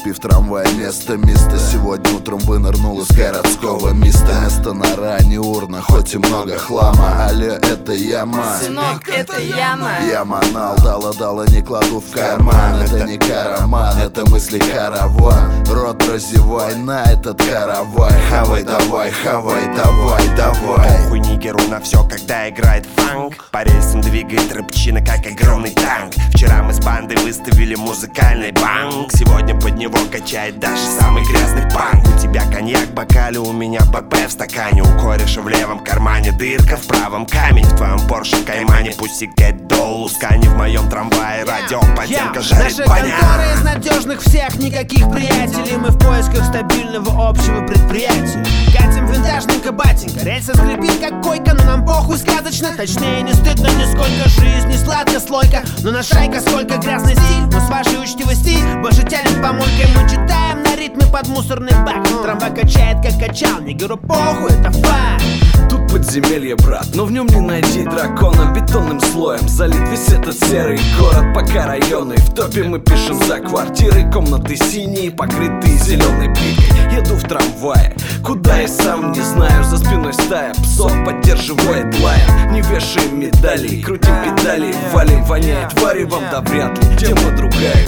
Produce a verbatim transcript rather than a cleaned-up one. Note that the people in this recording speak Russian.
Купив трамвай, место миста. Сегодня утром вынырнул из городского миста. Место нора, не урна, хоть и много хлама. Алло, это яма, сынок, это яма. Яма налдала, дала, не кладу в карман. Это не караман, это мысли караван. Рот разевай на этот каравай. Хавай давай, хавай давай, давай. Похуй нигеру на все, когда играет фанк. По рельсам двигает рыбчина, как огромный танк. Вчера мы с бандой выставили музыкальный банк. Сегодня под него качает даже самый грязный панк. У тебя коньяк в бокале, у меня ПП в стакане. У кореша в левом кармане дырка, в правом камень. В твоем Порше Каймане Pussycat Dolls. Скани в моем трамвае, радио, подземка жарит баня. Наша контора из надежных всех, никаких приятелей. Мы в поисках стабильного общего предприятия. Катим винтажненько, батенька. Рельса скрипит как койка, но нам похуй сказочно. Точнее не стыдно нисколько, жизнь не сладкая слойка. Но на шайка сколько грязный стиль. Но с вашей учтивости больше тянет помойкой. Мы читаем на ритме под мусорный бак. Трамвай качает как качал, нигеру похуй, это факт. Тут подземелье, брат, но в нем не найти дракона. Бетонным слоем залит весь этот серый город. Пока районы в топе, мы пишем за квартиры. Комнаты синие, покрытые зеленой плиткой. Еду в трамвае, куда и сам не знаю. За спиной стая псов поддерживает лаем. Не вешаем медалей, крутим педали, валим, воняет варевом, да вряд ли. Тема другая.